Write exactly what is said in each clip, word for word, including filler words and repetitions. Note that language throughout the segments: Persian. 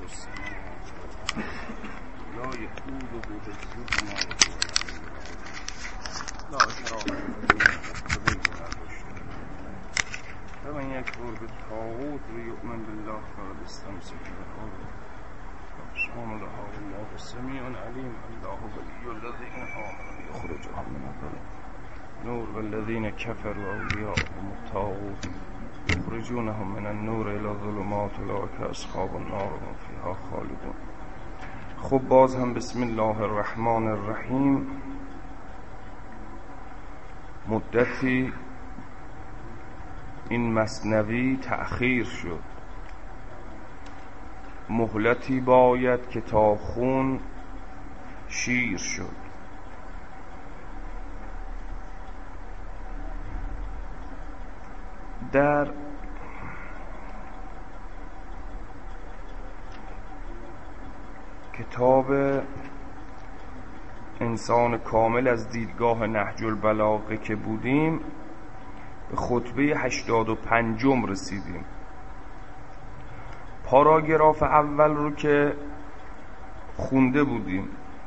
السماوات لا يؤوده حفظهما لا إكراه في الدين فمن يكفر بالطاغوت ويؤمن بالله فقد استمسك بالعروة الوثقى لا والله السميع العليم الله ولي الذين آمنوا يخرجهم من الظلمات نور والذين كفروا أولياءهم الطاغوت يخرجونهم من النور إلى الظلمات أولئك أصحاب النار هم فيها خالدون. خب باز هم بسم الله الرحمن الرحیم. مدتی این مثنوی تأخیر شد، مهلتی باید که تا خون شیر شد. در کتاب انسان کامل از دیدگاه نهج البلاغه که بودیم به خطبه هشتاد و پنجم رسیدیم. پاراگراف اول رو که خونده بودیم،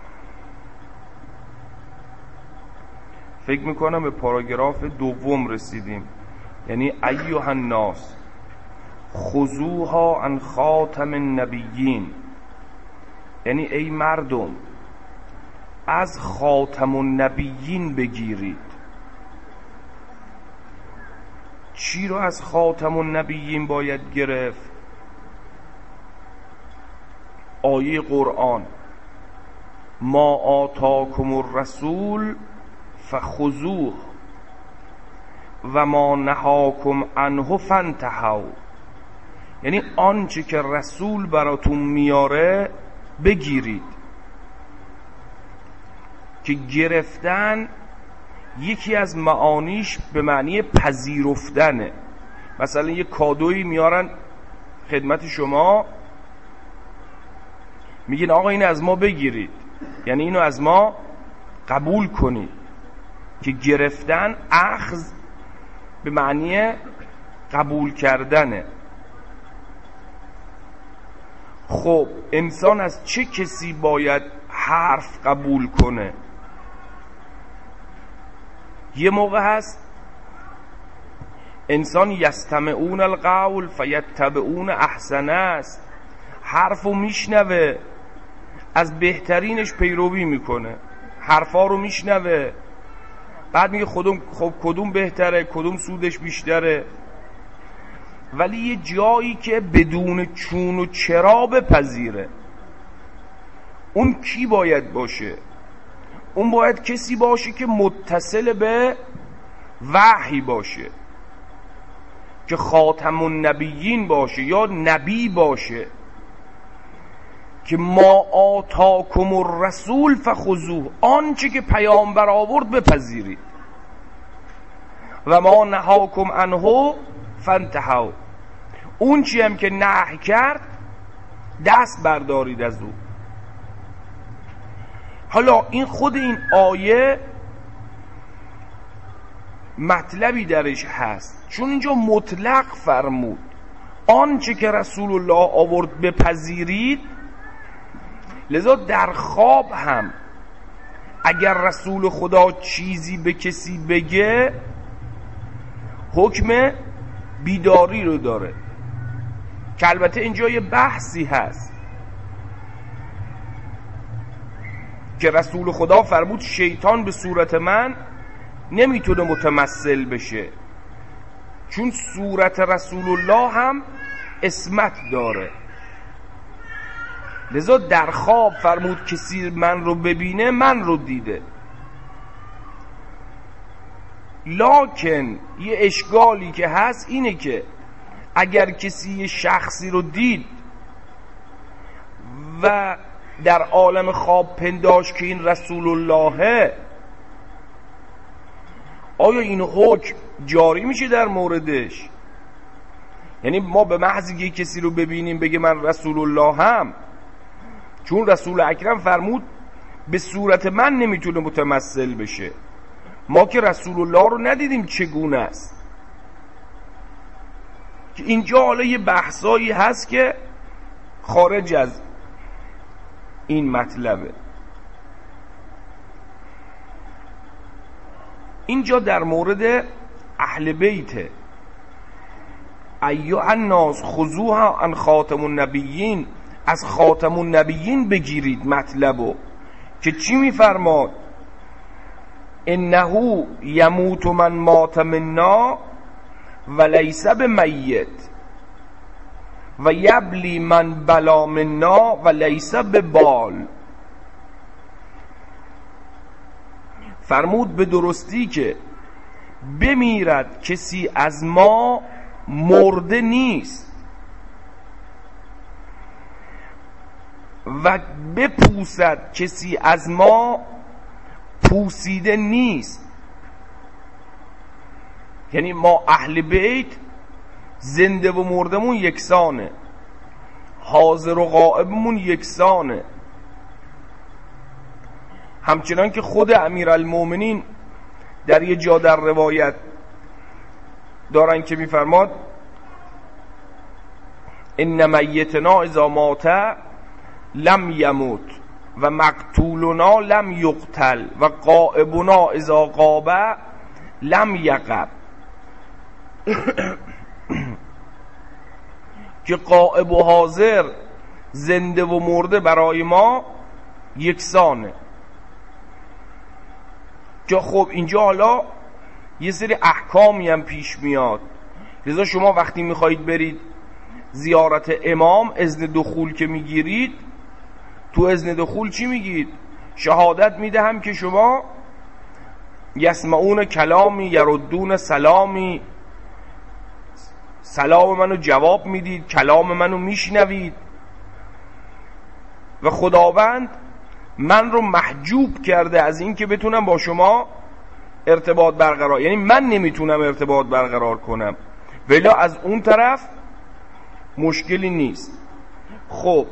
فکر میکنم به پاراگراف دوم رسیدیم، یعنی ایها الناس خذوها عن خاتم النبیین، یعنی ای مردم از خاتم النبیین بگیرید. چی رو از خاتم النبیین باید گرفت؟ آیه قرآن ما آتاکم الرسول فخذوه و ما نهاکم عنه فانتهوا، یعنی آنچه که رسول براتون میاره بگیرید. که گرفتن یکی از معانیش به معنی پذیرفتنه. مثلا یه کادویی میارن خدمت شما، میگین آقا اینو از ما بگیرید، یعنی اینو از ما قبول کنید. که گرفتن اخذ به معنی قبول کردنه. خب انسان از چه کسی باید حرف قبول کنه؟ یه موقع هست انسان یستمعون القول فیتبعون احسنه است، حرفو میشنوه از بهترینش پیروی میکنه، حرفا رو میشنوه بعد میگه خودم خب کدوم بهتره، کدوم سودش بیشتره. ولی یه جایی که بدون چون و چرا بپذیره، اون کی باید باشه؟ اون باید کسی باشه که متصل به وحی باشه، که خاتم النبیین باشه یا نبی باشه. که ما آتاکم الرسول فخذوه، آنچه که پیامبر آورد بپذیرید. و ما نهاکم عنه فانتهوا، اون چی هم که نهی کرد دست بردارید از او. حالا این خود این آیه مطلبی درش هست، چون اینجا مطلق فرمود آنچه که رسول الله آورد بپذیرید. لذا در خواب هم اگر رسول خدا چیزی به کسی بگه حکم بیداری رو داره. که البته اینجا یه بحثی هست که رسول خدا فرمود شیطان به صورت من نمیتونه متمثل بشه، چون صورت رسول الله هم اسمت داره. لذا در خواب فرمود کسی من رو ببینه من رو دیده. لکن یه اشکالی که هست اینه که اگر کسی یه شخصی رو دید و در عالم خواب پنداش که این رسول اللهه، آیا این حکم جاری میشه در موردش؟ یعنی ما به محض یه کسی رو ببینیم بگه من رسول الله هم، چون رسول اکرم فرمود به صورت من نمیتونه متمثل بشه، ما که رسول الله رو ندیدیم چگونه است. که اینجا حالا یه بحثایی هست که خارج از این مطلبه. اینجا در مورد اهل بیت ایها الناس خذوها عن خاتم النبیین، از خاتم النبیین بگیرید مطلبو که چی میفرماد؟ انه یموت من مات منا و لیس بمیت و یبلی من بلا منا و لیس ببال. فرمود به درستی که بمیرد کسی از ما مرده نیست و بپوسد کسی از ما پوسیده نیست. یعنی ما اهل بیت زنده و مردمون یکسانه، حاضر و غائبمون یکسانه. همچنان که خود امیرالمومنین در یه جا در روایت دارن که میفرماد ان میتنا اذا مات لم یموت و مقتولنا لم یقتل و غائبنا اذا غاب لم یغب. که غائب و حاضر، زنده و مرده برای ما یکسانه. که خب اینجا حالا یه سری احکامی هم پیش میاد، لذا شما وقتی میخواید برید زیارت امام اذن دخول که میگیرید، تو اذن دخول چی میگید؟ شهادت میدهم که شما یسمعون کلامی یردون سلامی، سلام منو جواب میدید، کلام منو میشنوید و خداوند من رو محجوب کرده از این که بتونم با شما ارتباط برقرار، یعنی من نمیتونم ارتباط برقرار کنم، ولی از اون طرف مشکلی نیست. خب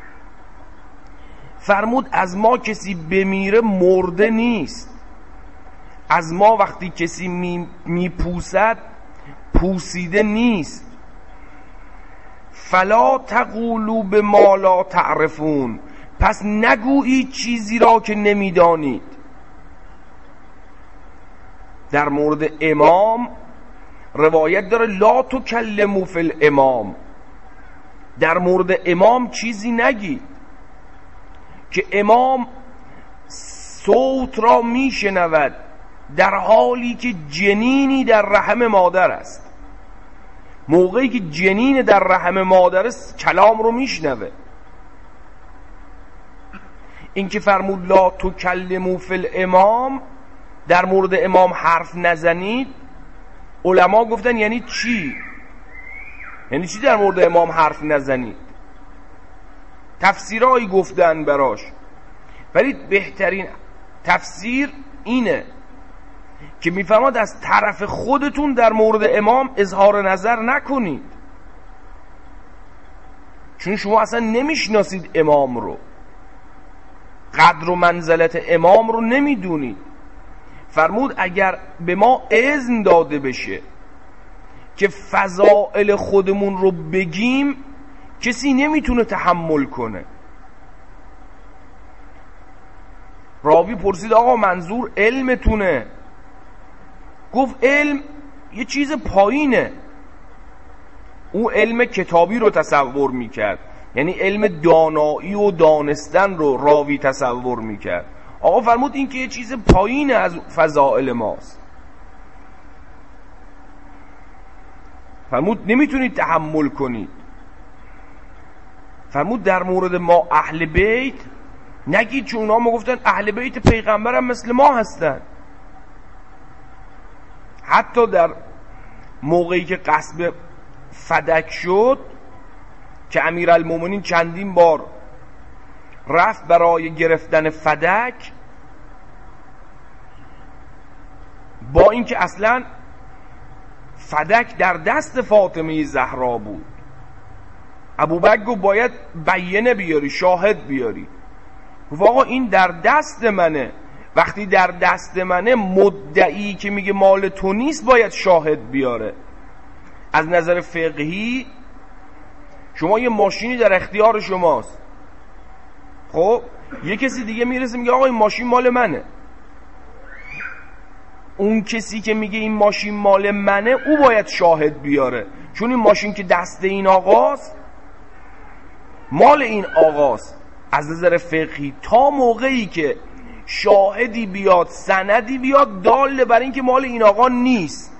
فرمود از ما کسی بمیره مرده نیست، از ما وقتی کسی می میپوسد پوسیده نیست. فلا تقولوا بما لا تعرفون، پس نگویید چیزی را که نمیدانید. در مورد امام روایت داره لا تکلموا فی الامام، در مورد امام چیزی نگید که امام صوت را میشنود در حالی که جنینی در رحم مادر است. موقعی که جنین در رحم مادر است کلام رو میشنوه. این که فرمود لا تکلموا فی الامام، در مورد امام حرف نزنید، علما گفتن یعنی چی؟ یعنی چی در مورد امام حرف نزنید؟ تفسیرهایی گفتن براش، ولی بهترین تفسیر اینه که میفرماد از طرف خودتون در مورد امام اظهار نظر نکنید، چون شما اصلا نمیشناسید امام رو، قدر و منزلت امام رو نمیدونید. فرمود اگر به ما اذن داده بشه که فضائل خودمون رو بگیم، کسی نمیتونه تحمل کنه. راوی پرسید آقا منظور علمتونه؟ گفت علم یه چیز پایینه. او علم کتابی رو تصور میکرد، یعنی علم دانایی و دانستن رو راوی تصور میکرد. آقا فرمود این که یه چیز پایینه از فضائل ماست. فرمود نمیتونید تحمل کنید. فرمود در مورد ما اهل بیت نگید، چون اونا ما گفتن اهل بیت پیغمبر هم مثل ما هستن. حتی در موقعی که غصب فدک شد که امیرالمومنین چندین بار رفت برای گرفتن فدک، با اینکه اصلا فدک در دست فاطمه زهرا بود، ابوبکر گفت باید بیینه بیاری، شاهد بیاری. گفت آقا این در دست منه، وقتی در دست منه مدعی که میگه مال تو نیست باید شاهد بیاره. از نظر فقهی شما یه ماشینی در اختیار شماست، خب یه کسی دیگه میرسه میگه آقا این ماشین مال منه. اون کسی که میگه این ماشین مال منه او باید شاهد بیاره، چون این ماشین که دست این آقاست مال این آقاست. از نظر فقهی تا موقعی که شاهدی بیاد، سندی بیاد دال بر این که مال این آقا نیست،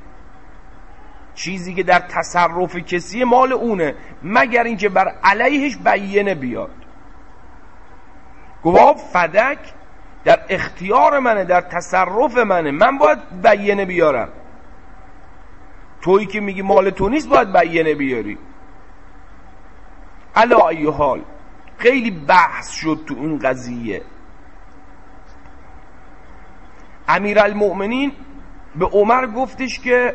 چیزی که در تصرف کسی مال اونه، مگر اینکه بر علیهش بیینه بیاد. گفت فدک در اختیار منه، در تصرف منه، من باید بیینه بیارم. تویی که میگی مال تو نیست باید بیینه بیاری. علا ای حال خیلی بحث شد تو این قضیه. امیرالمؤمنین به عمر گفتش که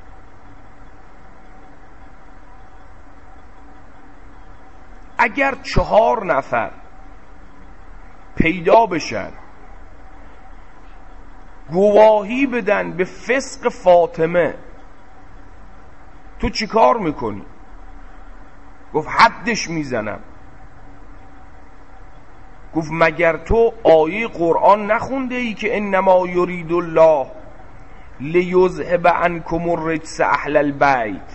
اگر چهار نفر پیدا بشن گواهی بدن به فسق فاطمه، تو چی کار میکنی؟ گفت حدش میزنم. گفت مگر تو آیه قرآن نخونده ای که انما یرید الله لیذهب عنکم الرجس اهل البیت؟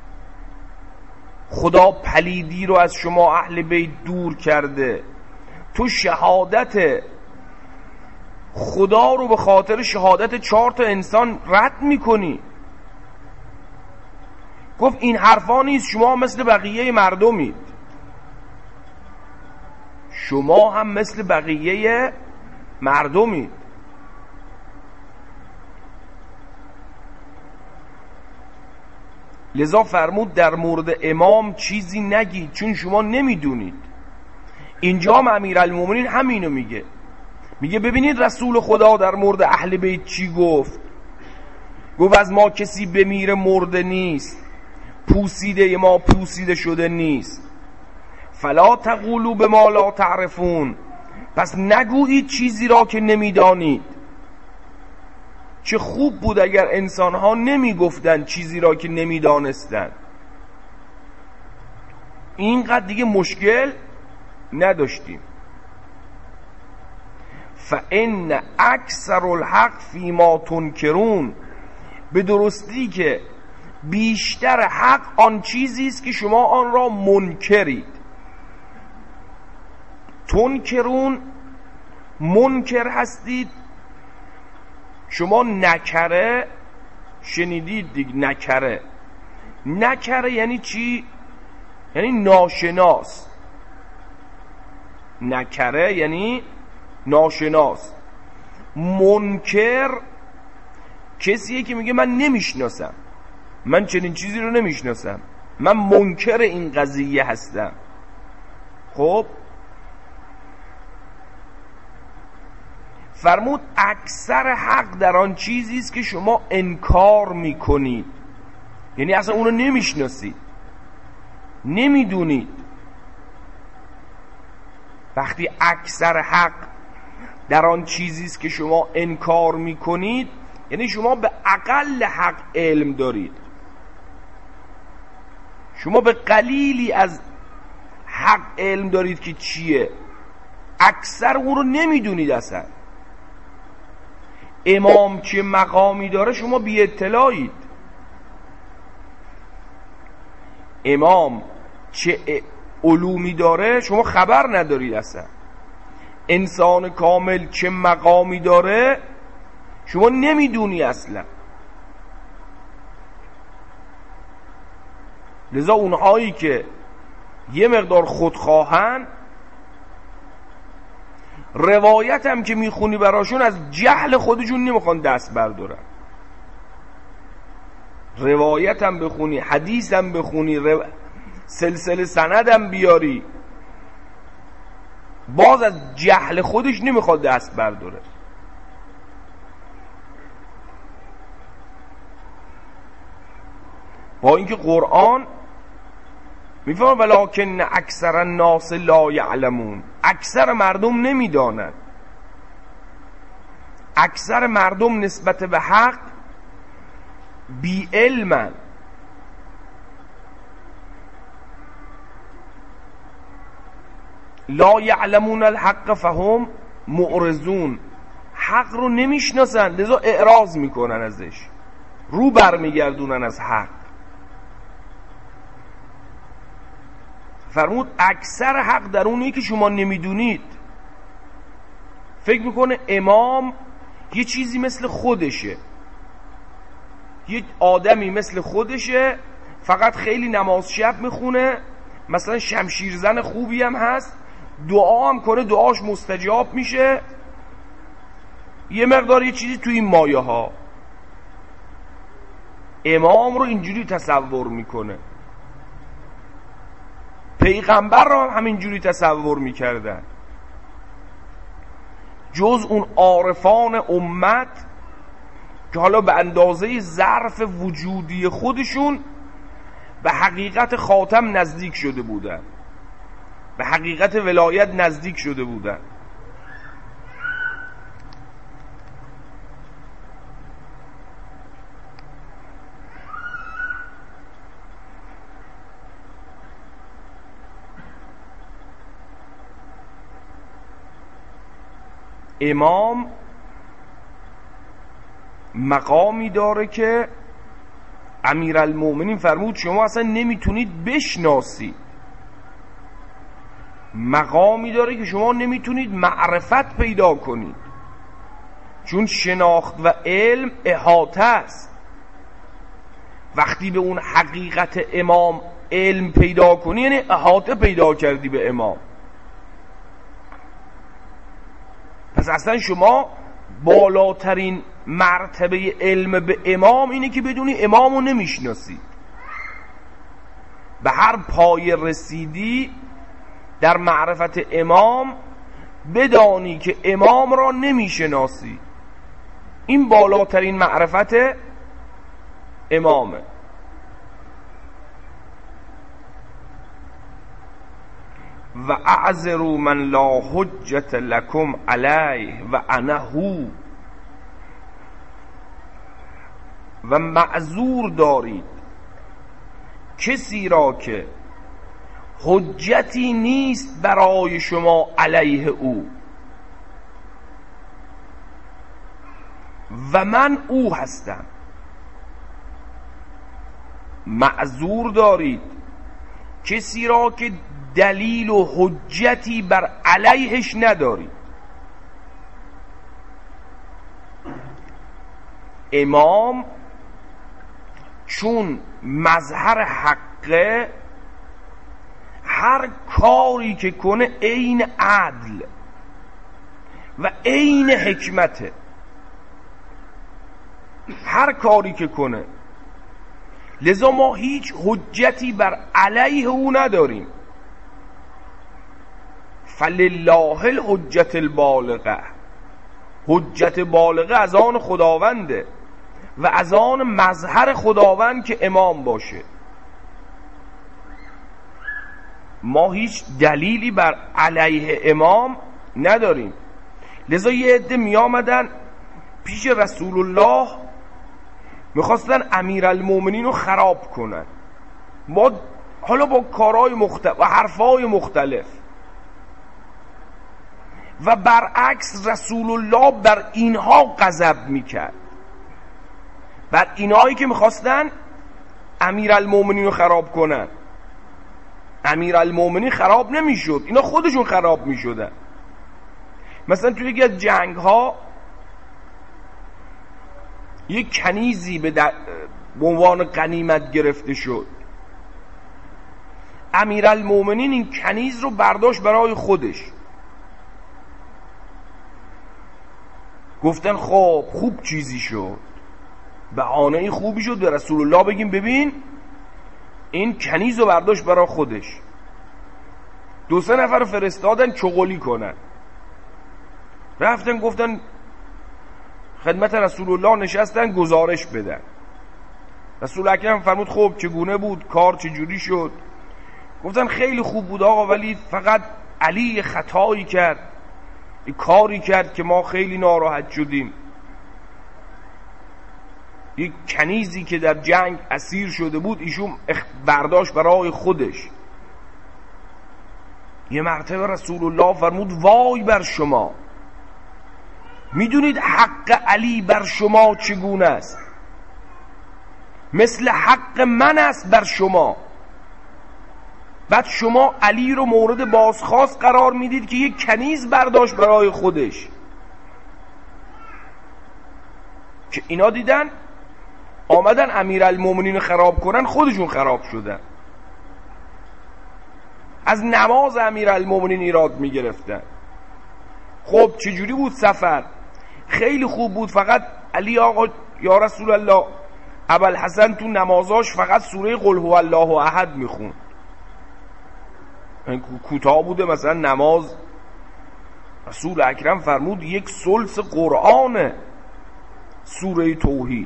خدا پلیدی رو از شما اهل بیت دور کرده. تو شهادت خدا رو به خاطر شهادت چهار تا انسان رد میکنی. گفت این حرفا نیست، شما مثل بقیه مردمید، شما هم مثل بقیه مردمید. لذا فرمود در مورد امام چیزی نگید چون شما نمیدونید. اینجا هم امیرالمومنین همینو میگه، میگه ببینید رسول خدا در مورد اهل بیت چی گفت. گفت از ما کسی بمیره مرده نیست، پوسیده ما پوسیده شده نیست. فلا تقولوا بما لا تعرفون، پس نگویید چیزی را که نمیدانید. چه خوب بود اگر انسانها نمیگفتن چیزی را که نمیدانستن، اینقدر دیگه مشکل نداشتیم. فان اکثر الحق فیما تنکرون، به درستی که بیشتر حق آن چیزی است که شما آن را منکرید. تنکرون منکر هستید. شما نکره شنیدید دیگه، نکره نکره یعنی چی؟ یعنی ناشناس. نکره یعنی ناشناس. منکر کسیه که میگه من نمیشناسم، من چنین چیزی رو نمیشناسم، من منکر این قضیه هستم. خب فرمود اکثر حق در آن چیزی است که شما انکار میکنید، یعنی اصلا اونو نمیشناسید، نمیدونید. وقتی اکثر حق در آن چیزی است که شما انکار میکنید، یعنی شما به اقل حق علم دارید، شما به قلیلی از حق علم دارید که چیه، اکثر اون رو نمیدونید. اصلا امام چه مقامی داره شما بی اطلاعید، امام چه علومی داره شما خبر ندارید. اصلا انسان کامل چه مقامی داره شما نمیدونی اصلا. لذا اونهایی که یه مقدار خودخواهن، روایت هم که میخونی براشون از جهل خودشون نمیخوان دست بردارن. روایت هم بخونی، حدیث هم بخونی، رو... سلسله سند هم بیاری، باز از جهل خودش نمیخواد دست برداره. با اینکه قرآن میفرماید ولکن اکثر الناس لا یعلمون، اکثر مردم نمیدانند. اکثر مردم نسبت به حق بی علمن. لا یعلمون الحق فهم معرضون، حق رو نمیشناسن لذا اعراض میکنن ازش، رو برمیگردونن از حق. فرمود اکثر حق در اونیه که شما نمیدونید. فکر میکنه امام یه چیزی مثل خودشه، یه آدمی مثل خودشه، فقط خیلی نماز شب میخونه، مثلا شمشیرزن خوبی هم هست، دعا هم کنه دعاش مستجاب میشه، یه مقدار یه چیزی تو این مایه ها. امام رو اینجوری تصور میکنه، پیغمبر رو هم همینجوری تصور میکردن، جز اون عارفان امت که حالا به اندازه ظرف وجودی خودشون به حقیقت خاتم نزدیک شده بودن، به حقیقت ولایت نزدیک شده بودن. امام مقامی داره که امیرالمومنین فرمود شما اصلا نمیتونید بشناسید، مقامی داره که شما نمیتونید معرفت پیدا کنید، چون شناخت و علم احاطه است. وقتی به اون حقیقت امام علم پیدا کنی یعنی احاطه پیدا کردی به امام. پس اصلا شما بالاترین مرتبه علم به امام اینه که بدونی امامو نمیشناسی. به هر پای رسیدی در معرفت امام بدانی که امام را نمیشناسی، این بالاترین معرفت امامه. و اعذروا من لا حجت لکم علیه و انا هو، و معذور دارید کسی را که حجتی نیست برای شما علیه او و من او هستم. معذور دارید کسی را که دلیل و حجتی بر علیهش ندارید. امام چون مظهر حقه، هر کاری که کنه عین عدل و عین حکمته، هر کاری که کنه، لذا ما هیچ حجتی بر علیه او نداریم. فلله الحجت البالغه، حجت بالغه از آن خداونده و از آن مظهر خداوند که امام باشه. ما هیچ دلیلی بر علیه امام نداریم. لذا یه عده می آمدن پیش رسول الله میخواستن امیرالمومنین رو خراب کنن، ما حالا با کارهای مختلف و حرفهای مختلف، و برعکس رسول الله بر اینها غضب میکرد، بر اینهایی که میخواستن امیرالمومنین رو خراب کنن. امیرالمومنین خراب نمیشد، اینا خودشون خراب میشدن. مثلا توی یکی از جنگ ها یک کنیزی به, در... به عنوان غنیمت گرفته شد. امیرالمومنین این کنیز رو برداشت برای خودش. گفتن خب خوب چیزی شد، بهانه خوبی شد به رسول الله بگیم ببین این کنیز رو برداشت برای خودش. دو سه نفر رو فرستادن چغلی کنن، رفتن گفتن خدمت رسول الله نشستن گزارش بدن. رسول اکرم فرمود خب چگونه بود کار، چجوری شد؟ گفتن خیلی خوب بود آقا، ولی فقط علی خطایی کرد، کاری کرد که ما خیلی ناراحت شدیم. یک کنیزی که در جنگ اسیر شده بود ایشون برداشت برای خودش. یه مرتبه رسول الله فرمود وای بر شما، میدونید حق علی بر شما چگونه است؟ مثل حق من است بر شما. بعد شما علی رو مورد بازخواست قرار میدید که یک کنیز برداشت برای خودش، که اینا دیدن آمدن امیرالمومنین خراب کنن، خودشون خراب شدن. از نماز امیرالمومنین ایراد میگرفتن. خب چجوری بود سفر؟ خیلی خوب بود، فقط علی آقا یا رسول الله ابوالحسن تو نمازاش فقط سوره قل هو الله احد میخوند، کوتاه بوده. مثلا نماز رسول اکرم فرمود یک ثلث قرآنه سوره توحید،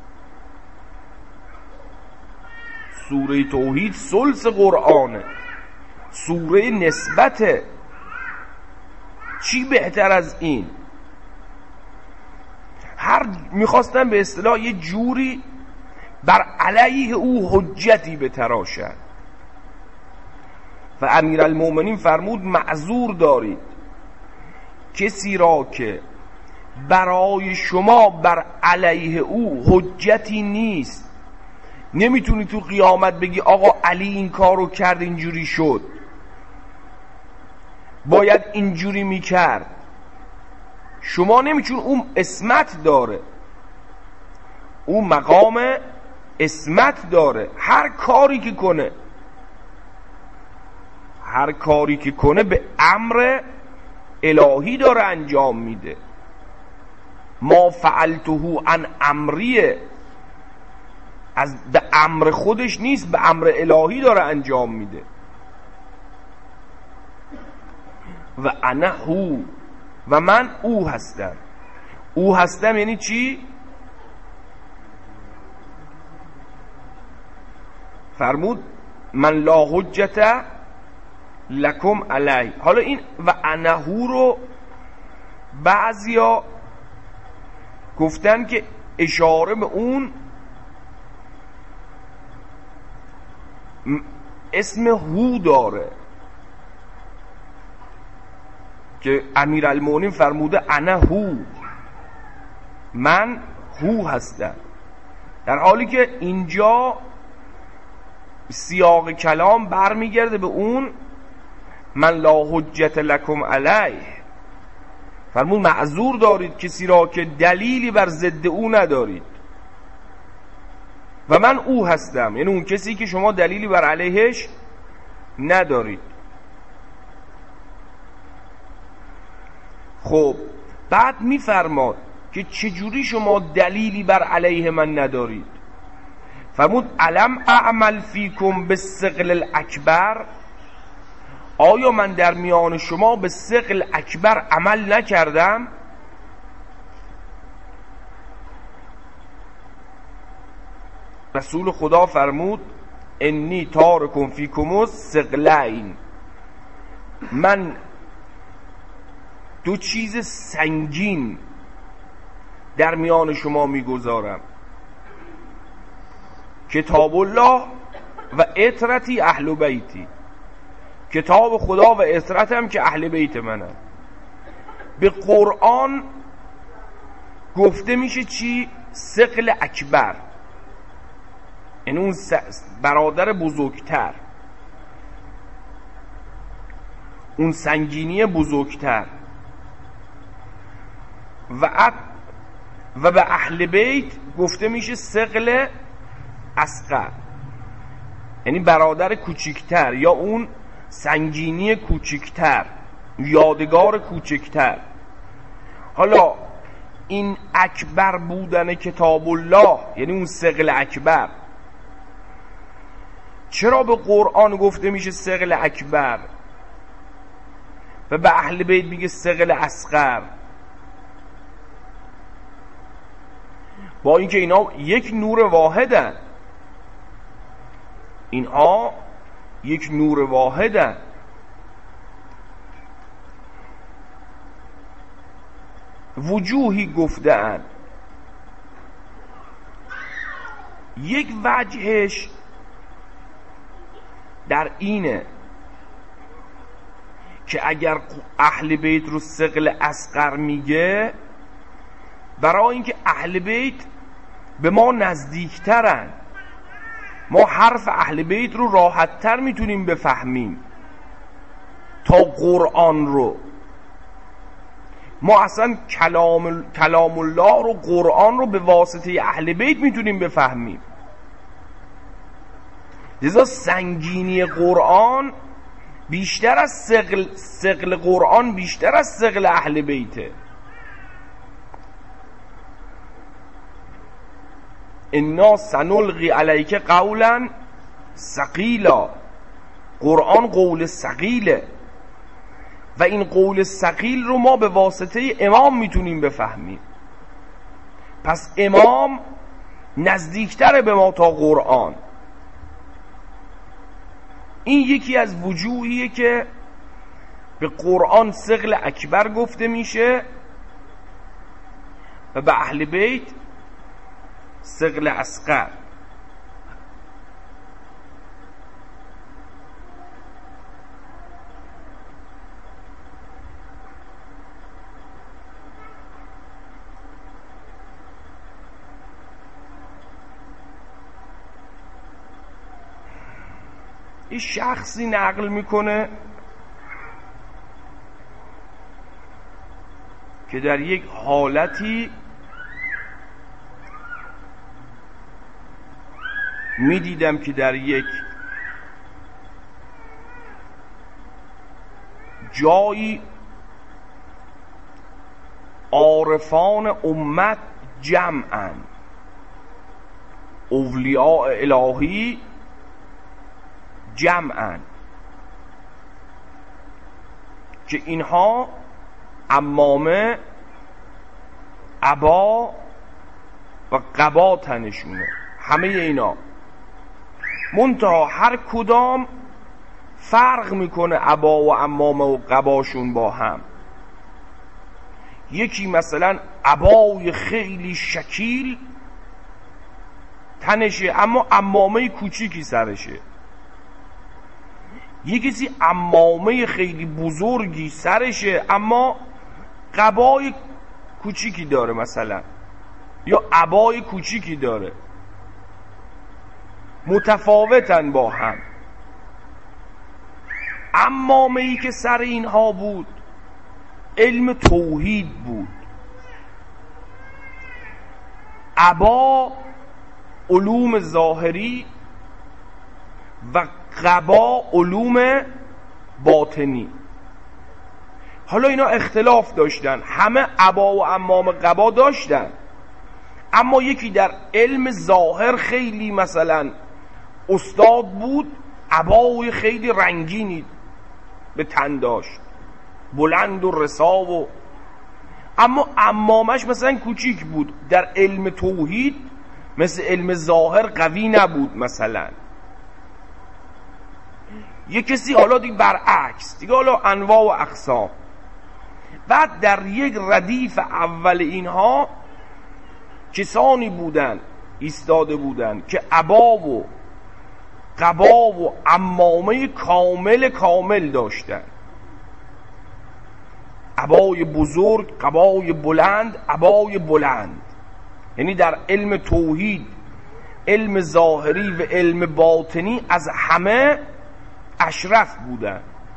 سوره توحید ثلث قرآنه، سوره نسبته. چی بهتر از این؟ هر میخواستن به اصطلاح یه جوری بر علیه او حجتی بتراشند و امیرالمومنین فرمود معذور دارید کسی را که برای شما بر علیه او حجتی نیست. نمیتونی تو قیامت بگی آقا علی این کارو کرد اینجوری شد، باید اینجوری میکرد. شما نمیچون اون اسمت داره، اون مقام اسمت داره. هر کاری که کنه هر کاری که کنه به امر الهی داره انجام میده. ما فعلته عن امریه، از به امر خودش نیست، به امر الهی داره انجام میده. و انا هو، و من او هستم. او هستم یعنی چی؟ فرمود من لا حجت لکم علی. حالا این و انا هو رو بعضیا گفتن که اشاره به اون اسم هو داره که امیرالمومنین فرموده انا هو، من هو هستم، در حالی که اینجا سیاق کلام برمیگرده به اون من لا حجت لکم علیه. فرمود معذور دارید کسی را که دلیلی بر ضد او ندارید و من او هستم، یعنی اون کسی که شما دلیلی بر علیهش ندارید. خب بعد میفرماد که چجوری شما دلیلی بر علیه من ندارید؟ فرمود علم اعمل فیکم بالثقل الاکبر، آیا من در میان شما به ثقل اکبر عمل نکردم؟ رسول خدا فرمود انی تارکم فیکم الثقلین، من دو چیز سنگین در میان شما میگذارم، کتاب الله و عترتی اهل بیتی، کتاب خدا و عترتم که اهل بیت منم. به قرآن گفته میشه چی؟ ثقل اکبر، یعنی اون برادر بزرگتر، اون سنگینی بزرگتر. و و به اهل بیت گفته میشه ثقل اصغر، یعنی برادر کوچکتر یا اون سنگینی کوچکتر، یادگار کوچکتر. حالا این اکبر بودن کتاب الله یعنی اون ثقل اکبر، چرا به قرآن گفته میشه ثقل اکبر و به اهل بیت میگه ثقل اصغر؟ با اینکه اینا یک نور واحدن، اینها یک نور واحدن. وجوهی گفتن، یک وجهش در اینه که اگر اهل بیت رو ثقل اصغر میگه، برای اینکه اهل بیت به ما نزدیکترن، ما حرف اهل بیت رو راحتتر میتونیم بفهمیم تا قرآن رو. ما اصلا کلام, کلام الله رو، قرآن رو به واسطه اهل بیت میتونیم بفهمیم. لذا سنگینی قرآن بیشتر از ثقل ثقل قرآن بیشتر از ثقل اهل بیته. انا سنلقی علیک قولا ثقیلا، قرآن قول ثقیله و این قول ثقیل رو ما به واسطه امام میتونیم بفهمیم. پس امام نزدیکتره به ما تا قرآن. این یکی از وجوهیه که به قرآن ثقل اکبر گفته میشه و به اهل بیت ثقل اصغر. این شخصی نقل میکنه که در یک حالتی میدیدم که در یک جایی عارفان امت جمعاً، اولیاء الهی جمعاً، که اینها عمامه، عبا و قبا تنشونه، همه اینا. منتها هر کدام فرق میکنه عبا و عمامه و قباشون با هم. یکی مثلا عبای خیلی شکیل تنشه اما عمامه کوچیکی سرشه، یکی عمامه خیلی بزرگی سرشه اما قبای کوچیکی داره مثلا، یا عبای کوچیکی داره. متفاوتن با هم. عمامه ای که سر اینها بود علم توحید بود، عبا علوم ظاهری و قبا علوم باطنی. حالا اینا اختلاف داشتن، همه عبا و عمام قبا داشتن، اما یکی در علم ظاهر خیلی مثلا استاد بود، عبای خیلی رنگینی به تن داشت، بلند و رسا، و اما عمامش مثلا کوچیک بود، در علم توحید مثل علم ظاهر قوی نبود مثلا. یه کسی حالا دیگه برعکس، دیگه حالا انواع و اقسام. بعد در یک ردیف اول اینها کسانی بودن ایستاده بودن که عبا و قبا و عمامه کامل کامل داشتن، عبای بزرگ، قبای بلند، عبای بلند، یعنی در علم توحید، علم ظاهری و علم باطنی از همه اشرف بودن.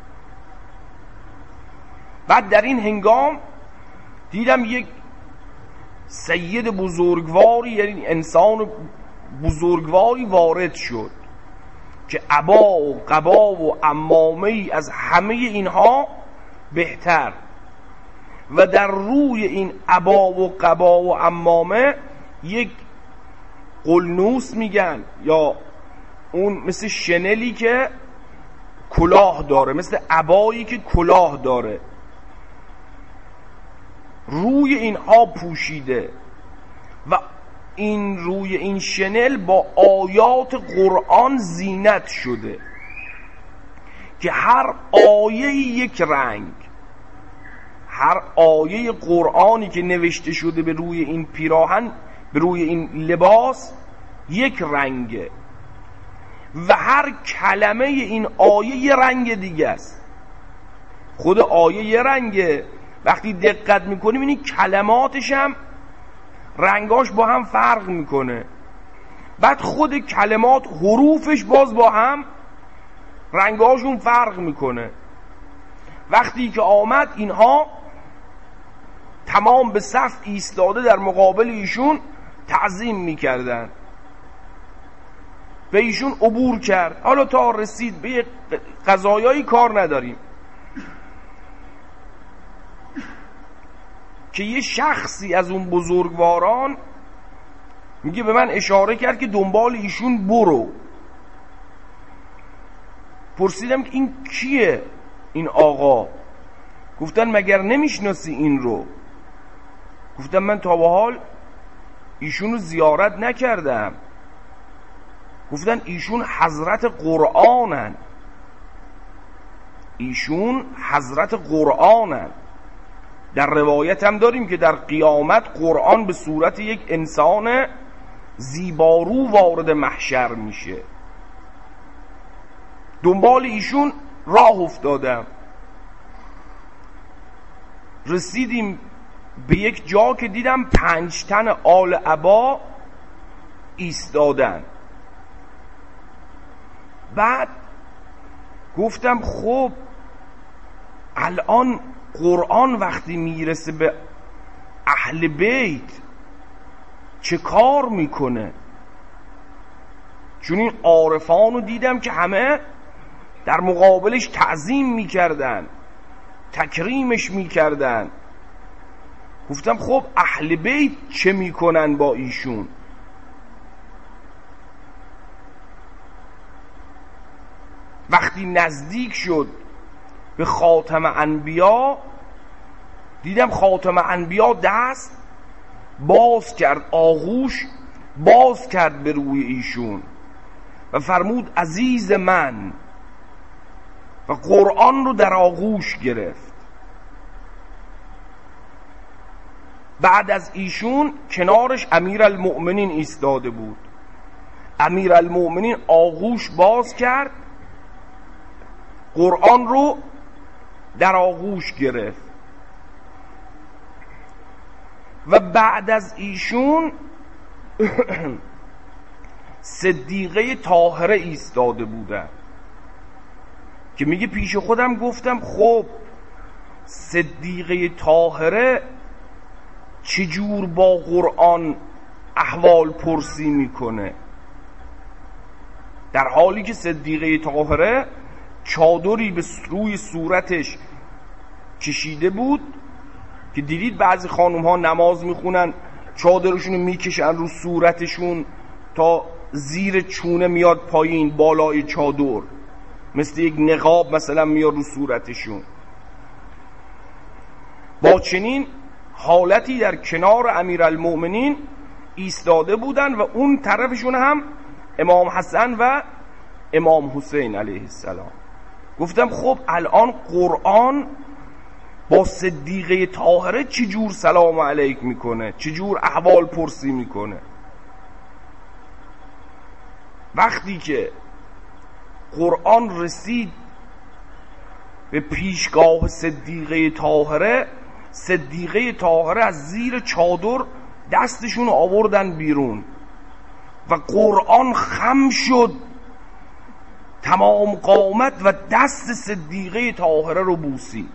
بعد در این هنگام دیدم یک سید بزرگواری، یعنی انسان بزرگواری وارد شد که عبا و قبا و عمامه از همه اینها بهتر، و در روی این عبا و قبا و عمامه یک قلنوس میگن، یا اون مثل شنلی که کلاه داره، مثل عبایی که کلاه داره، روی اینها پوشیده و این روی این شنل با آیات قرآن زینت شده که هر آیه یک رنگ، هر آیه قرآنی که نوشته شده به روی این پیراهن، به روی این لباس یک رنگه، و هر کلمه این آیه یه رنگ دیگه است. خود آیه یه رنگه، وقتی دقت میکنیم اینی کلماتش هم رنگاش با هم فرق میکنه، بعد خود کلمات حروفش باز با هم رنگاشون فرق میکنه. وقتی که آمد اینها تمام به صف ایستاده در مقابل ایشون تعظیم میکردن، به ایشون عبور کرد. حالا تا رسید به قضایایی کار نداریم که یه شخصی از اون بزرگواران میگه به من اشاره کرد که دنبال ایشون برو. پرسیدم که این کیه این آقا؟ گفتن مگر نمیشناسی این رو؟ گفتم من تا به حال ایشون رو زیارت نکردم. گفتن ایشون حضرت قرآنن، ایشون حضرت قرآنن. در روایت هم داریم که در قیامت قرآن به صورت یک انسان زیبارو وارد محشر میشه. دنبال ایشون راه افتادم، رسیدیم به یک جا که دیدم پنج تن آل عبا ایستادن. بعد گفتم خب الان قرآن وقتی میرسه به اهل بیت چه کار میکنه؟ چون این عارفان رو دیدم که همه در مقابلش تعظیم میکردن، تکریمش میکردن. گفتم خب اهل بیت چه میکنن با ایشون؟ وقتی نزدیک شد به خاتم انبیا دیدم خاتم انبیا دست باز کرد، آغوش باز کرد به روی ایشون و فرمود عزیز من، و قرآن رو در آغوش گرفت. بعد از ایشون کنارش امیرالمؤمنین ایستاده بود. امیرالمؤمنین آغوش باز کرد، قرآن رو در آغوش گرفت. و بعد از ایشون صدیقه طاهره ایستاده بودن که میگه پیش خودم گفتم خب صدیقه طاهره چجور با قرآن احوال پرسی میکنه، در حالی که صدیقه طاهره چادری به روی صورتش کشیده بود که دیدید بعضی خانوم ها نماز میخونن چادرشون رو میکشن رو صورتشون تا زیر چونه میاد پایین، بالای چادر مثل یک نقاب مثلا میاد رو صورتشون. با چنین حالتی در کنار امیرالمؤمنین ایستاده بودن و اون طرفشون هم امام حسن و امام حسین علیه السلام. گفتم خب الان قرآن با صدیقه طاهره چجور سلام علیک میکنه، چجور احوال پرسی میکنه؟ وقتی که قرآن رسید به پیشگاه صدیقه طاهره، صدیقه طاهره از زیر چادر دستشون آوردن بیرون و قرآن خم شد تمام قامت و دست صدیقه طاهره رو بوسید.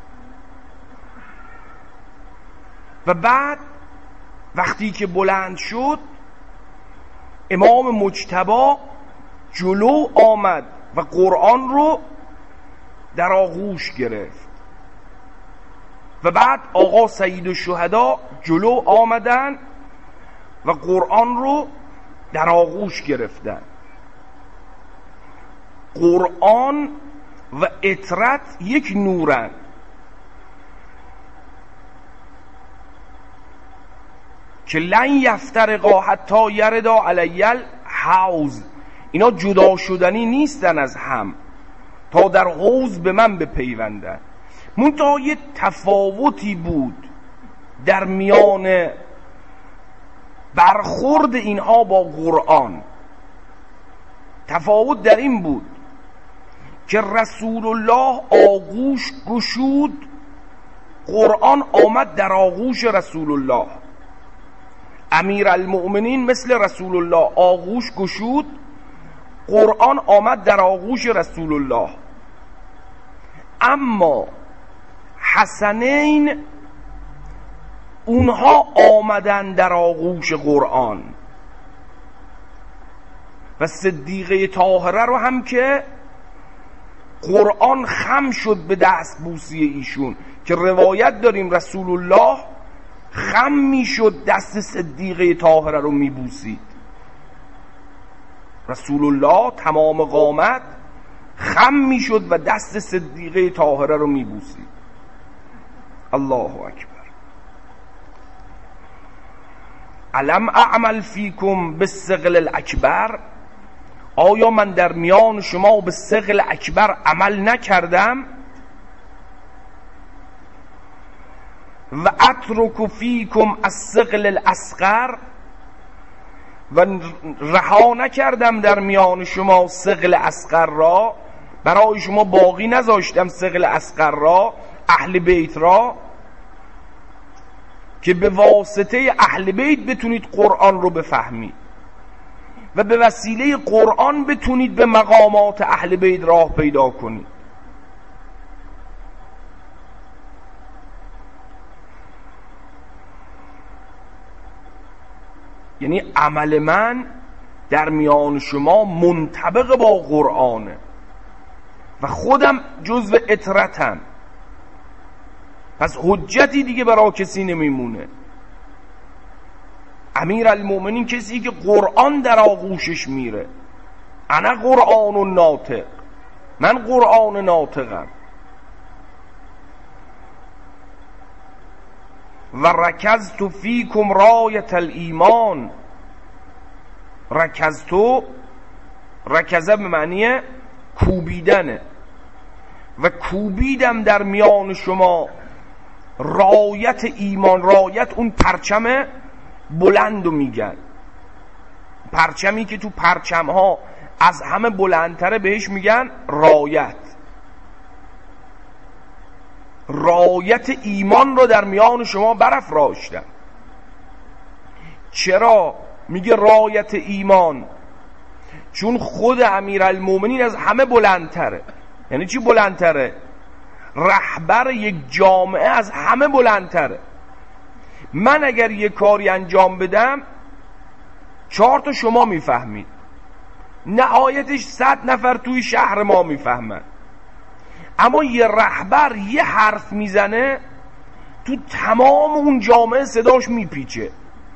و بعد وقتی که بلند شد امام مجتبی جلو آمد و قرآن رو در آغوش گرفت و بعد آقا سید الشهدا جلو آمدن و قرآن رو در آغوش گرفتن. قرآن و اطرت یک نورن. که لن یفترقا حتی یردا علی الحوض، اینا جدا شدنی نیستن از هم تا در حوض به من بپیوندن. منتها یه تفاوتی بود در میان برخورد اینها با قرآن. تفاوت در این بود که رسول الله آغوش گشود، قرآن آمد در آغوش رسول الله. امیرالمؤمنین مثل رسول الله آغوش گشود، قرآن آمد در آغوش رسول الله. اما حسنین اونها آمدن در آغوش قرآن و صدیقه طاهره رو هم که قرآن خم شد به دست بوسی ایشون، که روایت داریم رسول الله خم می شد دست صدیقه طاهره رو می بوسید. رسول الله تمام قامت خم می شد و دست صدیقه طاهره رو می بوسید. الله اکبر. علم اعمل فیکم بالثقل الاکبر، آیا من در میان شما به ثقل اکبر عمل نکردم؟ و اترک فیکم الثقل الاصغر، و رها نکردم در میان شما ثقل اصغر را، برای شما باقی نذاشتم ثقل اصغر را، اهل بیت را، که به واسطه اهل بیت بتونید قرآن رو بفهمید و به وسیله قرآن بتونید به مقامات اهل بیت راه پیدا کنید. یعنی عمل من در میان شما منطبق با قرآنه و خودم جزو اطرتم، پس حجتی دیگه برای کسی نمیمونه. امیرالمؤمنین کسی که قرآن در آغوشش میره. انا قرآن و ناطق، من قرآن ناطقم. و رکزت فیکم رایت الایمان، رکزتو رکزه به معنی کوبیدنه، و کوبیدم در میان شما رایت ایمان. رایت اون پرچم بلندو میگن، پرچمی که تو پرچم ها از همه بلندتره بهش میگن رایت. رایت ایمان رو در میان شما برافراشتم. چرا میگه رایت ایمان؟ چون خود امیرالمومنین از همه بلندتره. یعنی چی بلندتره؟ رهبر یک جامعه از همه بلندتره. من اگر یک کاری انجام بدم چهار تا شما میفهمید، نهایتش صد نفر توی شهر ما میفهمن. اما یه رهبر یه حرف میزنه تو تمام اون جامعه صداش میپیچه.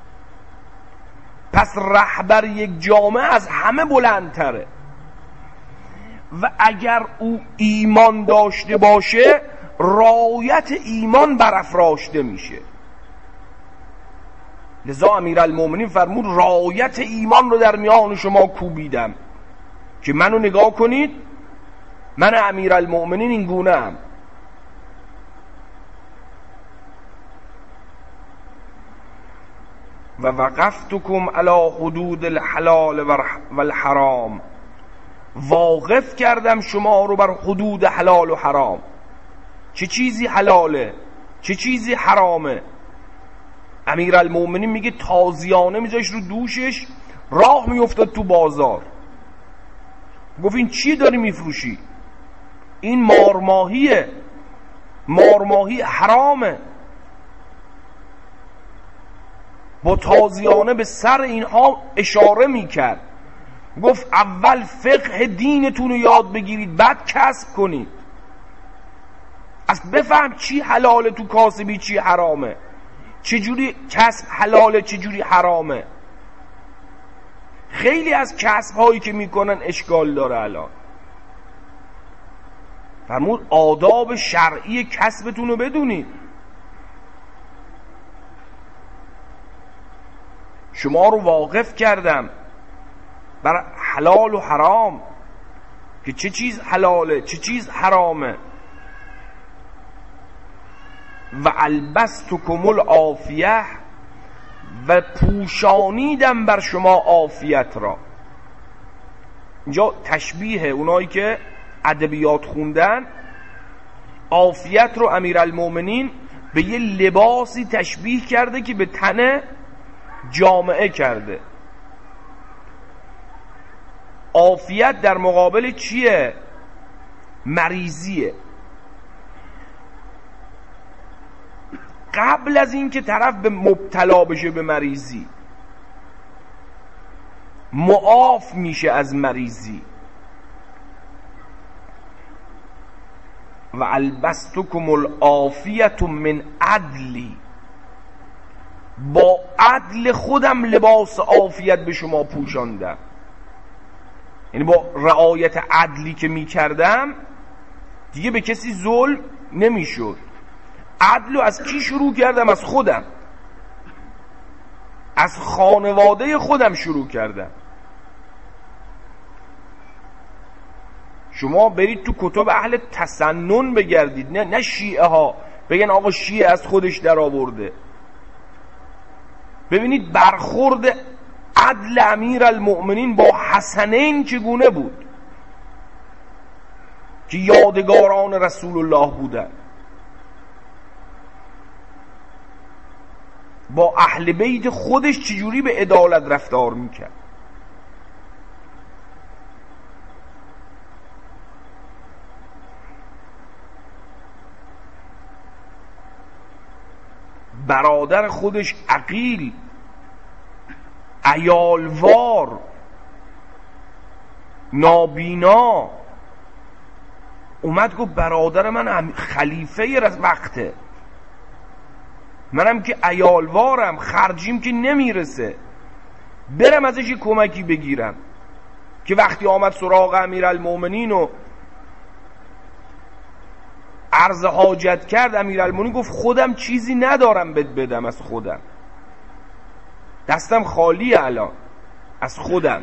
پس رهبر یک جامعه از همه بلندتره و اگر او ایمان داشته باشه رایت ایمان برافراشته میشه. لذا امیرالمومنین فرمود رایت ایمان رو در میان شما کوبیدم که منو نگاه کنید، من امیرالمومنین این گونه ام. و وقفتکم علی حدود الحلال و الحرام، واقف کردم شما رو بر حدود حلال و حرام. چه چیزی حلاله چه چیزی حرامه؟ امیرالمومنین میگه تازیانه میذاش رو دوشش، راه میافتاد تو بازار، گفت این چی داری میفروشی؟ این مارماهیه، مارماهی حرامه. با تازیانه به سر اینها اشاره میکرد، گفت اول فقه دینتون رو یاد بگیرید بعد کسب کنید. از بفهم چی حلاله تو کاسبی چی حرامه، چجوری کسب حلاله چجوری حرامه. خیلی از کسب هایی که میکنن اشکال داره. الان فرمود آداب شرعی کسبتون رو بدونید. شما رو واقف کردم بر حلال و حرام که چه چیز حلاله چه چیز حرامه. و البستکم العافیه، و پوشانیدم بر شما عافیت را. اینجا تشبیه اونایی که ادبیات خوندن، عافیت رو امیرالمومنین به یه لباسی تشبیه کرده که به تن جامعه کرده. عافیت در مقابل چیه؟ مریضیه. قبل از این که طرف به مبتلا بشه به مریضی، معاف میشه از مریضی. و البستکم العافیة من عدلی، با عدل خودم لباس عافیت به شما پوشاندم. یعنی با رعایت عدلی که میکردم دیگه به کسی ظلم نمیشد. عدلو از کی شروع کردم؟ از خودم، از خانواده خودم شروع کردم. شما برید تو کتب اهل تسنن بگردید، نه نه شیعه ها بگن آقا شیعه از خودش در آورده. ببینید برخورد عدل امیرالمؤمنین با حسنین چگونه بود که یادگاران رسول الله بودن، با اهل بیت خودش چجوری به عدالت رفتار میکرد. برادر خودش عقیل، عیالوار، نابینا اومد گفت برادر من خلیفه وقته، منم که عیالوارم، خرجیم که نمیرسه، برم ازش یه کمکی بگیرم. که وقتی آمد سراغ امیرالمومنین و عرض حاجت کرد، امیرالمومنین گفت خودم چیزی ندارم بهت بدم، از خودم دستم خالی الان، از خودم.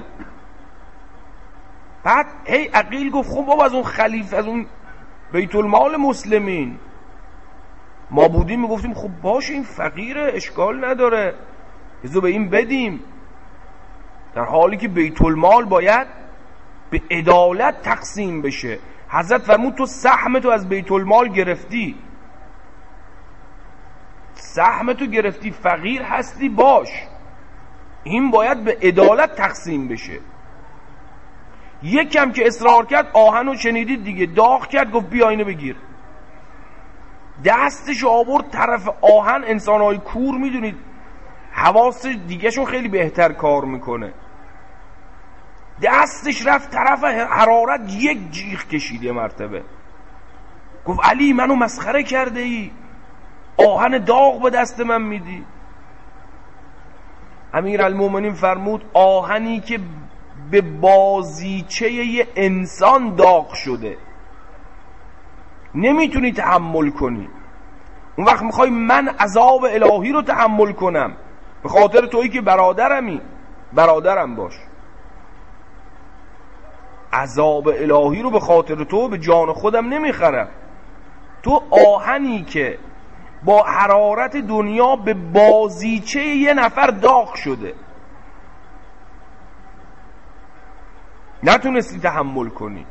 بعد هی عقیل گفت خب بابا از اون خلیفه، از اون بیت المال مسلمین ما بودیم میگفتیم خب باشه این فقیره اشکال نداره بذار به این بدیم، در حالی که بیت المال باید به عدالت تقسیم بشه. حضرت فرمود تو سهمتو از بیت المال گرفتی، سهمتو گرفتی، فقیر هستی باش، این باید به عدالت تقسیم بشه. یکم که اصرار کرد، آهنو شنیدید دیگه، داغ کرد گفت بیا اینو بگیر، دستش آورد طرف آهن. انسانهای کور میدونید حواس دیگه شون خیلی بهتر کار میکنه، دستش رفت طرف حرارت، یک جیغ کشید یه مرتبه، گفت علی منو مسخره کرده ای، آهن داغ به دست من میدی. امیرالمومنین فرمود آهنی که به بازیچه یه انسان داغ شده نمیتونی تحمل کنی، اون وقت میخوای من عذاب الهی رو تحمل کنم؟ به خاطر تویی که برادرمی، برادرم باش. عذاب الهی رو به خاطر تو به جان خودم نمیخرم. تو آهنی که با حرارت دنیا به بازیچه یه نفر داغ شده نتونستی تحمل کنی.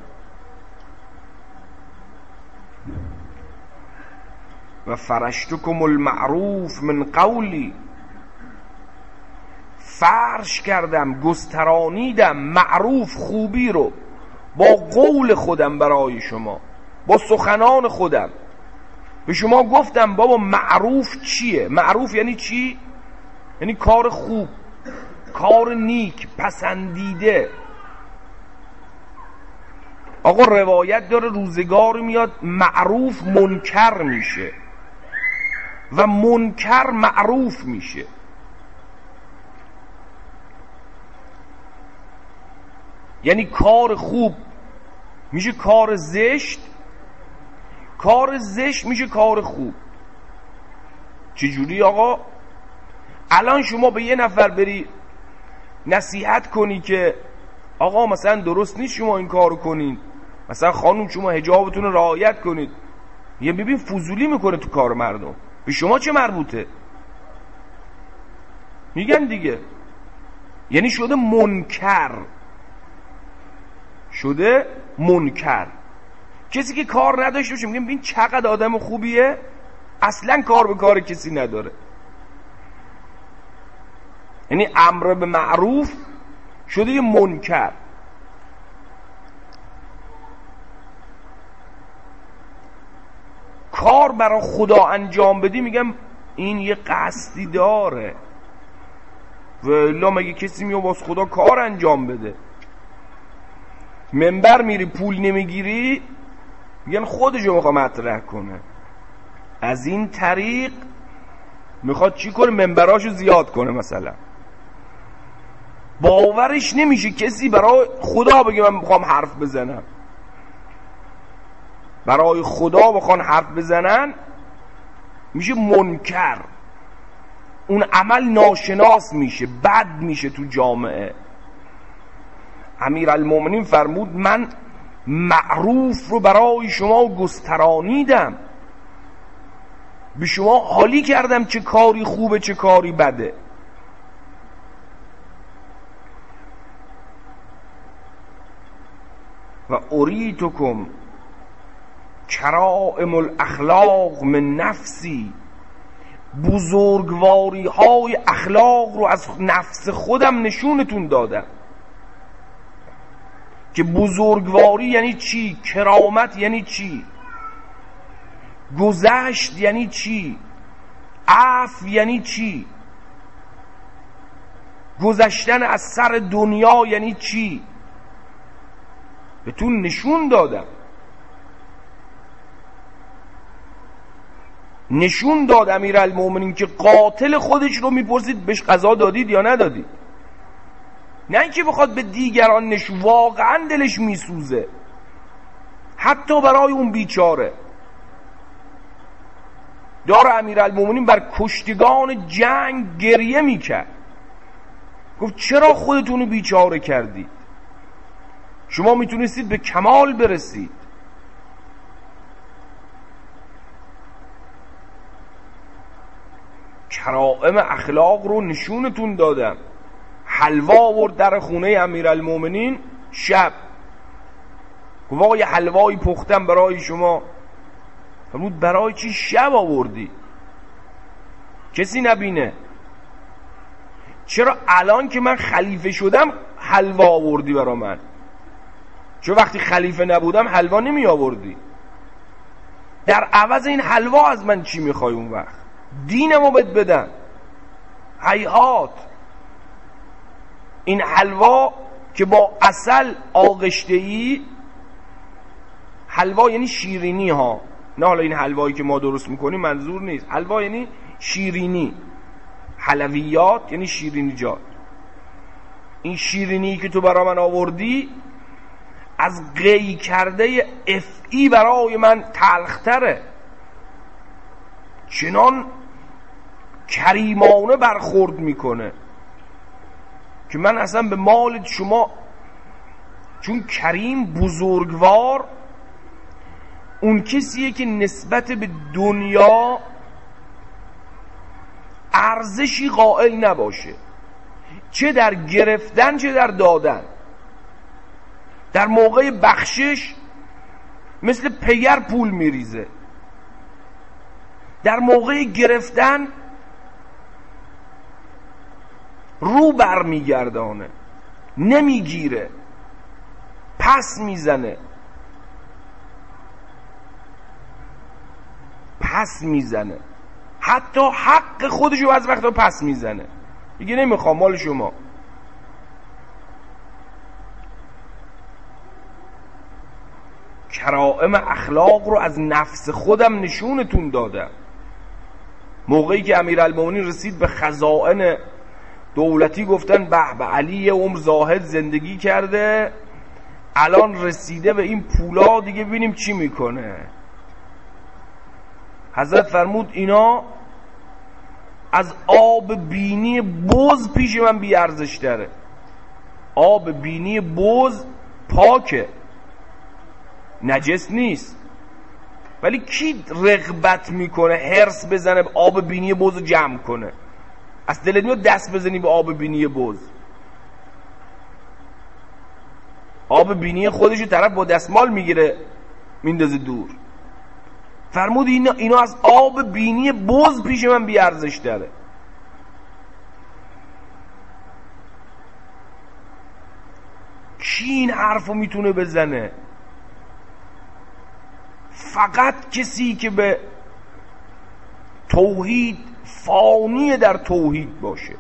و فرشتکم المعروف من قولی، فرش کردم، گسترانیدم معروف، خوبی رو با قول خودم برای شما، با سخنان خودم به شما گفتم. بابا معروف چیه؟ معروف یعنی چی؟ یعنی کار خوب، کار نیک، پسندیده. آقا روایت داره روزگار میاد معروف منکر میشه و منکر معروف میشه. یعنی کار خوب میشه کار زشت، کار زشت میشه کار خوب. چجوری آقا؟ الان شما به یه نفر بری نصیحت کنی که آقا مثلا درست نیست شما این کارو کنین، مثلا خانوم شما حجابتون رو رعایت کنید، یه ببین فضولی میکنه تو کار مردم، به شما چه مربوطه؟ میگن دیگه. یعنی شده منکر، شده منکر. کسی که کار نداشته باشه میگیم ببین چقدر آدم خوبیه، اصلا کار به کار کسی نداره. یعنی امر به معروف شده یه منکر. کار برای خدا انجام بدی میگم این یه قصدی داره، و الا مگه کسی میاد واسه خدا کار انجام بده؟ منبر میری پول نمیگیری، میگن خودشو میخواد مطرح کنه. از این طریق میخواد چی کنه؟ منبراشو زیاد کنه. مثلا باورش نمیشه کسی برای خدا بگه من میخوام حرف بزنم. برای خدا بخوان حرف بزنن میشه منکر، اون عمل ناشناس میشه، بد میشه تو جامعه. امیرالمومنین فرمود من معروف رو برای شما گسترانیدم، به شما حالی کردم چه کاری خوبه چه کاری بده. و اریتکم کرائم الاخلاق من نفسی، بزرگواری های اخلاق رو از نفس خودم نشونتون دادم. که بزرگواری یعنی چی؟ کرامت یعنی چی؟ گذشت یعنی چی؟ عفو یعنی چی؟ گذشتن از سر دنیا یعنی چی؟ بهتون نشون دادم. نشون داد امیرالمومنین که قاتل خودش رو میپرسید بهش قضا دادید یا ندادید، نه اینکه بخواد به دیگران نشون، واقعا دلش میسوزه حتی برای اون بیچاره. دار امیرالمومنین بر کشتگان جنگ گریه میکرد، گفت چرا خودتون رو بیچاره کردید؟ شما میتونستید به کمال برسید. کرائم اخلاق رو نشونتون دادم. حلوا آورد در خونه امیرالمومنین شب، گفت آقا یه حلوایی پختم برای شما. فرمود برای چی شب آوردی؟ کسی نبینه. چرا الان که من خلیفه شدم حلوا آوردی برای من؟ چون وقتی خلیفه نبودم حلوا نمی آوردی. در عوض این حلوا از من چی میخوای اون وقت؟ دینمو بهت بدم. هیهات. این حلوا که با عسل آغشته ای، حلوا یعنی شیرینی ها، نه حالا این حلوایی که ما درست میکنیم منظور نیست. حلوا یعنی شیرینی، حلویات یعنی شیرینیجات. این شیرینی که تو برای من آوردی از قی کرده افعی برای من تلختره. چنان کریمانه برخورد میکنه که من اصلا به مال شما، چون کریم بزرگوار اون کسیه که نسبت به دنیا ارزشی قائل نباشه، چه در گرفتن چه در دادن. در موقع بخشش مثل پیر پول میریزه، در موقع گرفتن رو بر میگردانه، نمیگیره، پس میزنه پس میزنه حتی حق خودشو از وقتا پس میزنه، دیگه نمیخوام مال شما. کرائم اخلاق رو از نفس خودم نشونتون دادم. موقعی که امیرالمومنین رسید به خزائن دولتی گفتن به به علی عمر زاهد زندگی کرده، الان رسیده به این پولا، دیگه ببینیم چی میکنه. حضرت فرمود اینا از آب بینی بز پیش من بی ارزش تره. آب بینی بز پاکه، نجس نیست، ولی کی رغبت میکنه حرص بزنه به آب بینی بز رو جمع کنه؟ از دلت میاد دست بزنی به آب بینی بز؟ آب بینی خودشو طرف با دستمال میگیره میندازه دور. فرمود اینا, اینا از آب بینی بز پیش من بی ارزش تره. کی این حرفو میتونه بزنه؟ فقط کسی که به توحید فانی در توحید باشه.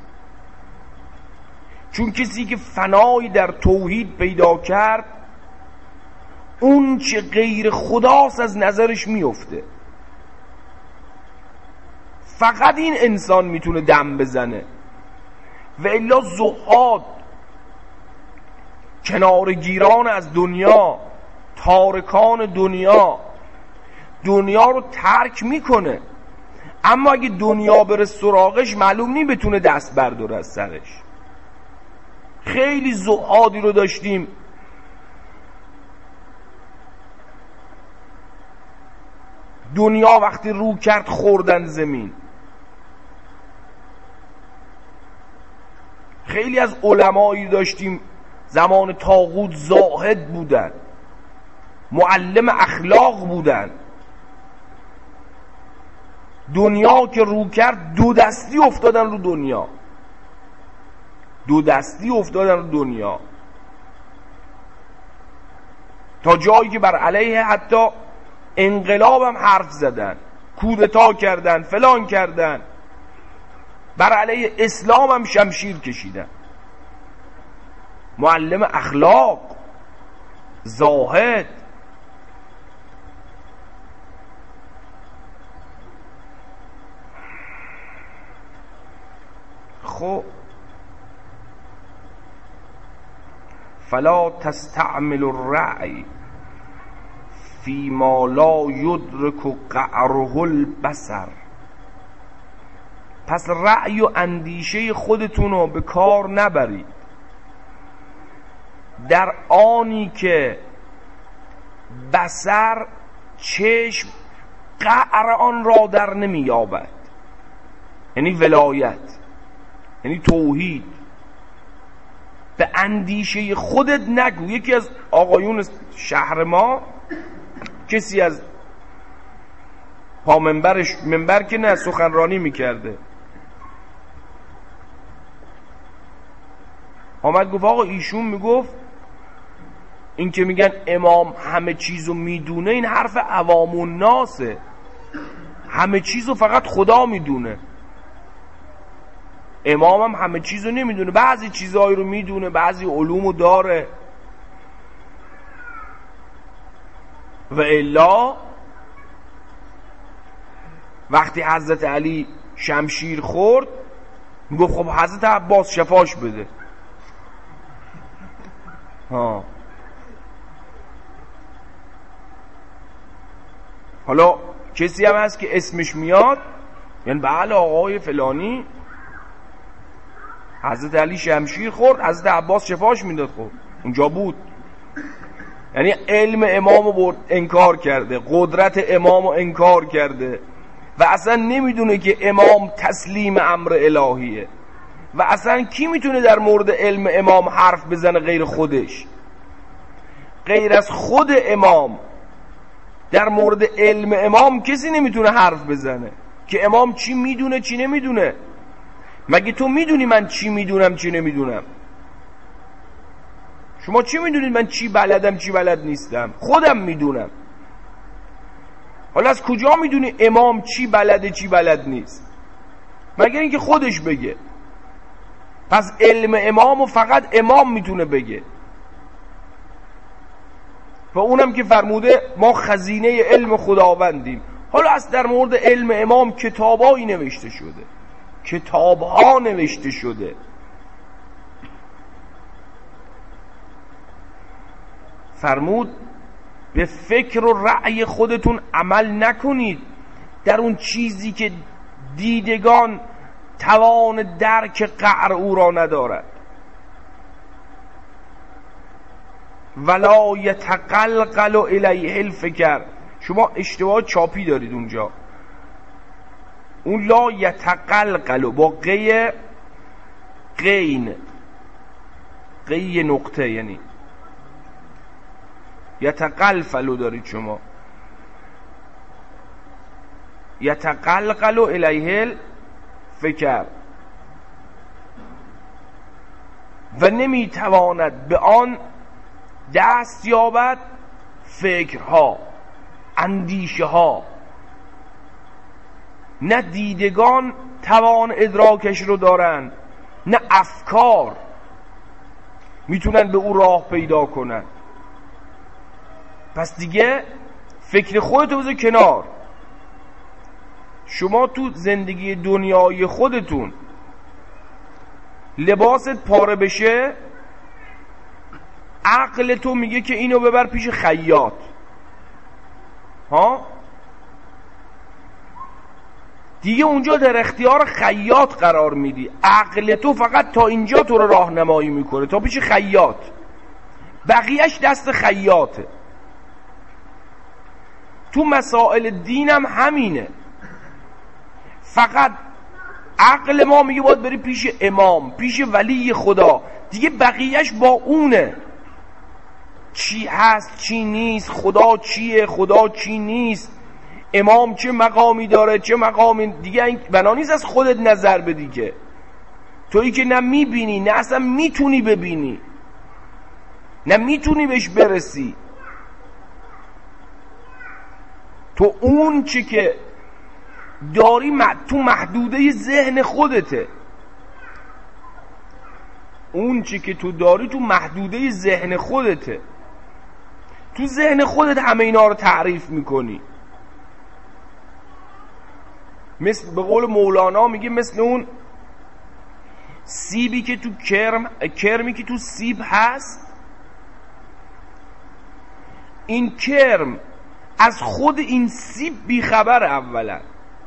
چون کسی که فنایی در توحید پیدا کرد، اون چه غیر خداست از نظرش میفته. فقط این انسان میتونه دم بزنه. و الا زهاد، کنارگیران از دنیا، تارکان دنیا، دنیا رو ترک میکنه، اما اگه دنیا بره سراغش معلوم نی بتونه دست برداره از سرش. خیلی زهادی رو داشتیم دنیا وقتی رو کرد خوردن زمین. خیلی از علمایی داشتیم زمان طاغوت زاهد بودن، معلم اخلاق بودن. دنیا که رو کرد دو دستی افتادن رو دنیا، دو دستی افتادن رو دنیا، تا جایی که بر علیه حتی انقلاب هم حرف زدن، کودتا کردن، فلان کردن، بر علیه اسلام هم شمشیر کشیدن. معلم اخلاق، زاهد. خب فلا تستعمل الرأی فی ما لا یدرک قعره البصر. پس رأی و اندیشه خودتون رو به کار نبرید در آنی که بصر، چشم، قعر آن را در نمی یابد. یعنی ولایت، یعنی توحید. به اندیشه خودت نگو. یکی از آقایون شهر ما، کسی از پا منبرش، منبر که نه، سخنرانی میکرده، آمد گفت آقا ایشون میگفت این که میگن امام همه چیزو میدونه، این حرف عوام الناسه. همه چیزو فقط خدا میدونه. امام هم همه چیزو نمیدونه، بعضی چیزهایی رو میدونه، بعضی علومو داره. و الا وقتی حضرت علی شمشیر خورد میگفت خب حضرت عباس شفاش بده. ها حالا کسی هم هست که اسمش میاد، یعنی بله آقای فلانی حضرت علی شمشیر خورد، حضرت عباس شفاش میداد. خب اونجا بود. یعنی علم امامو برد انکار کرده، قدرت امامو انکار کرده و اصلا نمیدونه که امام تسلیم امر الهیه. و اصلا کی میتونه در مورد علم امام حرف بزنه غیر خودش؟ غیر از خود امام در مورد علم امام کسی نمیتونه حرف بزنه که امام چی میدونه چی نمیدونه. مگه تو میدونی من چی میدونم چی نمیدونم؟ شما چی میدونید من چی بلدم چی بلد نیستم؟ خودم میدونم. حالا از کجا میدونی امام چی بلده چی بلد نیست؟ مگر اینکه خودش بگه. پس علم امامو فقط امام میتونه بگه. و اونم که فرموده ما خزینه علم خداوندیم. حالا از در مورد علم امام کتابایی نوشته شده، کتابها نوشته شده. فرمود به فکر و رأی خودتون عمل نکنید در اون چیزی که دیدگان توان درک قعر او را ندارد. ولا یتقلقل الیه الفکر. شما اشتباه چاپی دارید اونجا. اون لا یتقلقل با قی قین، قی نقطه، یعنی یتقلفلو دارید شما. یتقلقل الیه الفکر و نمیتواند به آن دست یابد فکرها، اندیشه ها. نه دیدگان توان ادراکش رو دارن، نه افکار میتونن به او راه پیدا کنن. پس دیگه فکر خودتو بذار کنار. شما تو زندگی دنیای خودتون لباست پاره بشه، عقل تو میگه که اینو ببر پیش خیاط، ها دیگه اونجا در اختیار خیاط قرار میدی. عقل تو فقط تا اینجا تو رو راهنمایی میکنه، تا پیش خیاط، بقیهش دست خیاطه. تو مسائل دینم همینه، فقط عقل ما میگه باید بری پیش امام، پیش ولی خدا، دیگه بقیهش با اونه. چی هست چی نیست، خدا چیه خدا چی نیست، امام چه مقامی داره چه مقامی، دیگه این بنا نیست از خودت نظر بدی که تویی که نه میبینی نه اصلا میتونی ببینی، نه میتونی بهش برسی. تو اون چی که داری تو محدوده ذهن خودته، اون چی که تو داری تو محدوده ذهن خودته. تو ذهن خودت همه اینا رو تعریف میکنی. مثل به قول مولانا میگه مثل اون سیبی که تو کرم کرمی که تو سیب هست، این کرم از خود این سیب بیخبر. اولا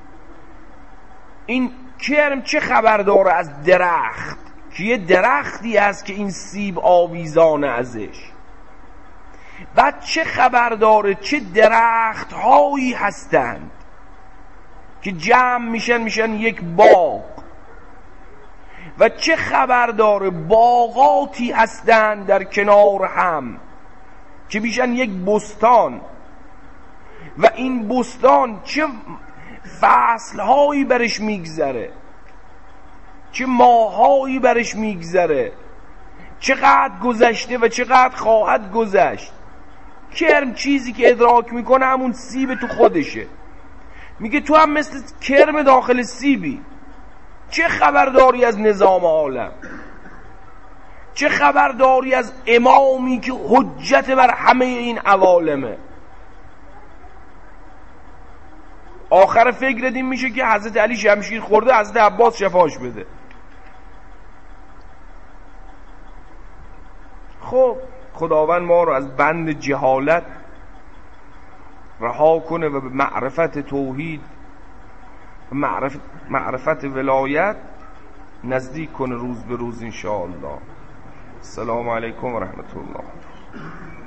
این کرم چه خبر داره از درخت که یه درختی هست که این سیب آویزانه ازش؟ بعد چه خبر داره چه درخت هایی هستند که جمع میشن میشن یک باغ؟ و چه خبر داره باغاتی هستند در کنار هم که میشن یک بستان؟ و این بستان چه فصلهایی برش میگذره، چه ماهایی برش میگذره، چقدر گذشته و چقدر خواهد گذشت. کرم چیزی که ادراک میکنه همون سیب تو خودشه. میگه تو هم مثل کرم داخل سیبی. چه خبر داری از نظام عالم؟ چه خبر داری از امامی که حجت بر همه این عوالمه؟ آخر فکر این میشه که حضرت علی شمشیر خورده، حضرت عباس شفاش بده. خب خداوند ما رو از بند جهالت رها کنه و به معرفت توحید و معرفت, معرفت ولایت نزدیک کنه روز به روز انشاءالله. السلام علیکم و رحمت الله.